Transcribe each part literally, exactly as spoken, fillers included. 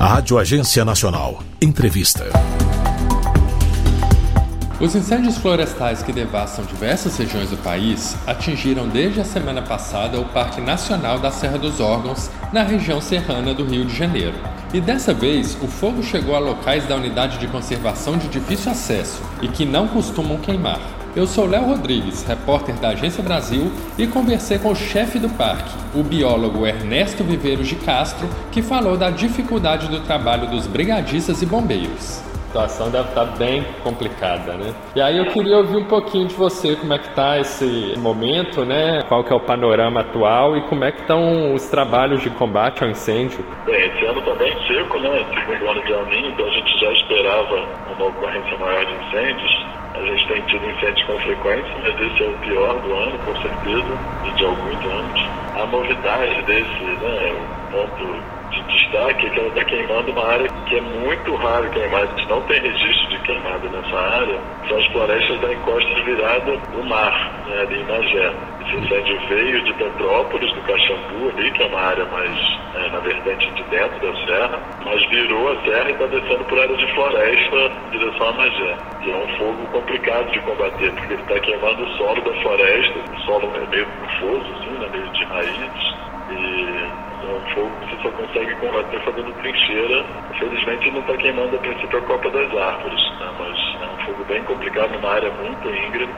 Rádio Agência Nacional. Entrevista. Os incêndios florestais que devastam diversas regiões do país atingiram desde a semana passada o Parque Nacional da Serra dos Órgãos, na região serrana do Rio de Janeiro. E dessa vez, o fogo chegou a locais da Unidade de Conservação de difícil acesso e que não costumam queimar. Eu sou Léo Rodrigues, repórter da Agência Brasil, e conversei com o chefe do parque, o biólogo Ernesto Viveiros de Castro, que falou da dificuldade do trabalho dos brigadistas e bombeiros. A situação deve estar bem complicada, né? E aí eu queria ouvir um pouquinho de você, como é que está esse momento, né? Qual que é o panorama atual e como é que estão os trabalhos de combate ao incêndio? Bem, esse ano está bem seco, né? Segundo ano de El Niño, então a gente já esperava uma ocorrência maior de incêndios. A gente tem tido incêndios com frequência, mas esse é o pior do ano, com certeza, e de alguns anos. A novidade desse, né, o ponto de destaque é que ela está queimando uma área que é muito raro queimar. A gente não tem registro de queimada nessa área. São as florestas da encosta virada do mar, né, ali em Magé. Esse incêndio veio de Petrópolis, do Caxambu, ali, que é uma área mais é, na vertente de dentro da serra, mas virou a serra e está descendo por área de floresta em direção a Magé. E é um fogo complicado de combater, porque ele está queimando o solo da floresta, o solo é meio confuso, assim, né, meio de raízes, e é um fogo que você só consegue combater fazendo trincheira. Infelizmente não está queimando a princípio a copa das árvores, né, mas é um fogo bem complicado, numa área muito íngreme,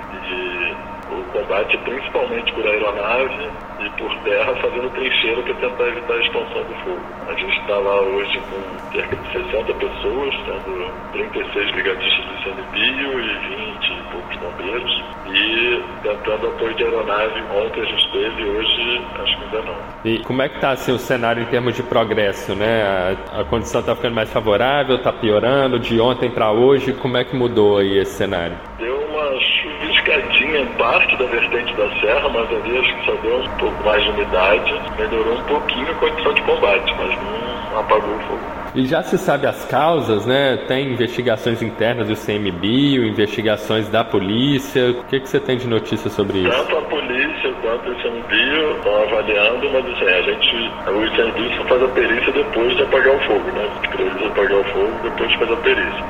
e o combate é principalmente por aeronave e por terra, fazendo trincheira para tentar evitar a expansão do fogo. A gente está lá hoje com cerca de sessenta pessoas, tendo trinta e seis brigadistas do ICMBio e vinte e poucos bombeiros, e tentando apoio de aeronave. Ontem a gente teve, hoje acho que ainda não. E como é que está assim, o cenário em termos de progresso, né? A, a condição está ficando mais favorável, está piorando de ontem para hoje? Como é que mudou aí esse cenário? Deu uma chuviscadinha em parte da vertente da serra, mas ali acho que só deu um pouco mais de umidade, melhorou um pouquinho a condição de combate, mas não apagou o fogo. E já se sabe as causas, né? Tem investigações internas do ICMBio, investigações da polícia. O que, que você tem de notícia sobre isso? Tanto a polícia quanto o ICMBio estão avaliando, mas assim, a gente, o ICMBio só faz a perícia depois de apagar o fogo, né? A gente prioriza apagar o fogo, depois faz a perícia.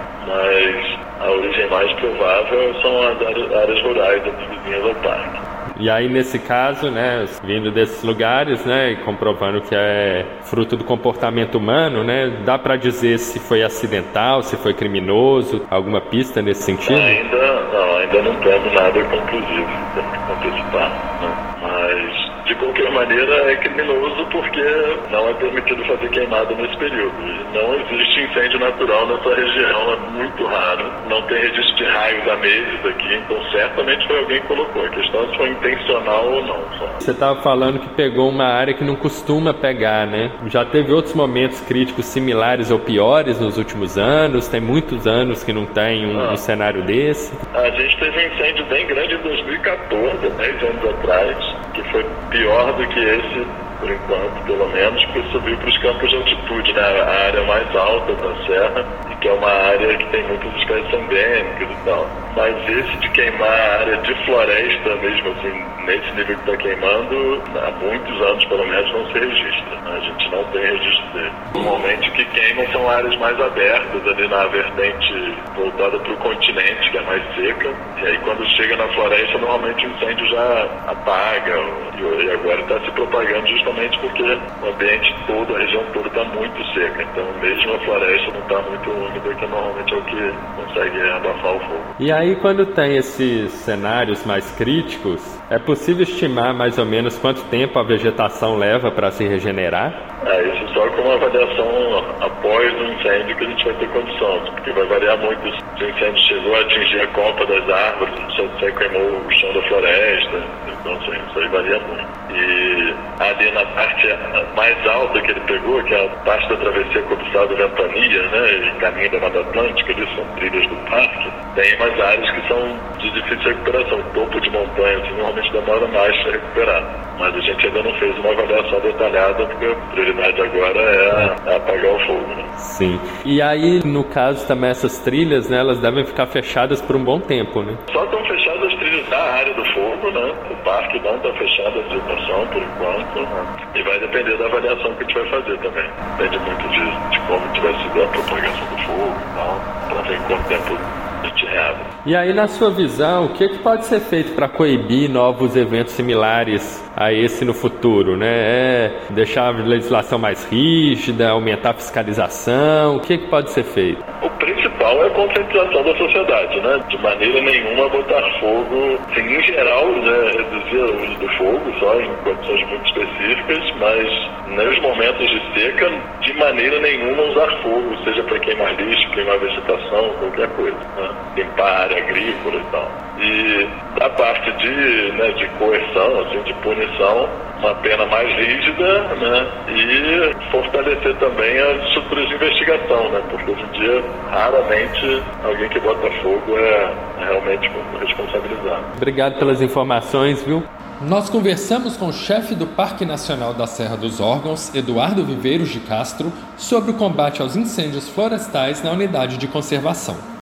Mas a origem mais provável são as áreas, áreas rurais, as vizinhas ao parque. E aí, nesse caso, né, vindo desses lugares, né, e comprovando que é fruto do comportamento humano, né, dá para dizer se foi acidental, se foi criminoso, alguma pista nesse sentido? Ainda não, ainda não temos nada conclusivo, temos que antecipar, né? Mas, de qualquer maneira, é criminoso porque não é permitido fazer queimada nesse período. E não existe incêndio natural nessa região, é muito raro. Não tem registro de raios há meses aqui, então certamente foi alguém que colocou. A questão é se foi intencional ou não. Só. Você estava falando que pegou uma área que não costuma pegar, né? Já teve outros momentos críticos similares ou piores nos últimos anos? Tem muitos anos que não tem um, ah. um cenário desse? A gente teve um incêndio bem grande em dois mil e catorze, dez anos atrás, que foi pior do que esse, por enquanto, pelo menos, porque subiu para os campos de altitude, né? A área mais alta da serra, e que é uma área que tem muitas espécies endêmicas e tal. Mas esse de queimar a área de floresta mesmo, assim, nesse nível que está queimando, há muitos anos, pelo menos, não se registra. A gente não tem registro dele. Normalmente o que queima são áreas mais abertas, ali na vertente voltada para o continente, que é mais seca. E aí quando chega na floresta, normalmente o incêndio já apaga, e agora está se propagando justamente porque o ambiente todo, a região toda está muito seca. Então mesmo a floresta não está muito úmida, que normalmente é o que consegue abafar o fogo. E aí quando tem esses cenários mais críticos, é possível estimar mais ou menos quanto tempo a vegetação leva para se regenerar? É, isso só com uma avaliação após o incêndio que a gente vai ter condição, porque vai variar muito se o incêndio chegou a atingir a copa das árvores, se você queimou o chão da floresta, então assim, isso aí varia muito. E ali na parte mais alta que ele pegou, que é a parte da travessia cobiçada Ventania, né, e caminho da Mata Atlântica, ali são trilhas do parque, tem umas áreas que são de difícil recuperação, topo de montanha, assim, normalmente demora mais para recuperar. Mas a gente ainda não fez uma avaliação detalhada, porque a prioridade agora é, é apagar o fogo, né? Sim. E aí, no caso também, essas trilhas, né, elas devem ficar fechadas por um bom tempo, né? Só estão fechadas as trilhas da área do fogo. fogo, né? O parque não está fechando a visitação por enquanto, né? E vai depender da avaliação que a gente vai fazer também. Depende muito de, de como tiver sido a propagação do fogo e tal, para ver em quanto tempo a gente reabre. E aí, na sua visão, o que, que pode ser feito para coibir novos eventos similares a esse no futuro, né? É deixar a legislação mais rígida, aumentar a fiscalização, o que, que pode ser feito? O principal é a conscientização da sociedade, né? De maneira nenhuma botar fogo, assim, em geral, né, reduzir o uso do fogo, só em condições muito específicas, mas nos momentos de seca, de maneira nenhuma usar fogo, seja para queimar lixo, queimar vegetação, qualquer coisa, né? Limpar a área agrícola e tal. E da parte de, né, de coerção, assim, de punição, uma pena mais rígida, né, e fortalecer também as estruturas de investigação, né, porque hoje em dia, raramente, alguém que bota fogo é realmente responsabilizado. Obrigado pelas informações, viu? Nós conversamos com o chefe do Parque Nacional da Serra dos Órgãos, Eduardo Viveiros de Castro, sobre o combate aos incêndios florestais na unidade de conservação.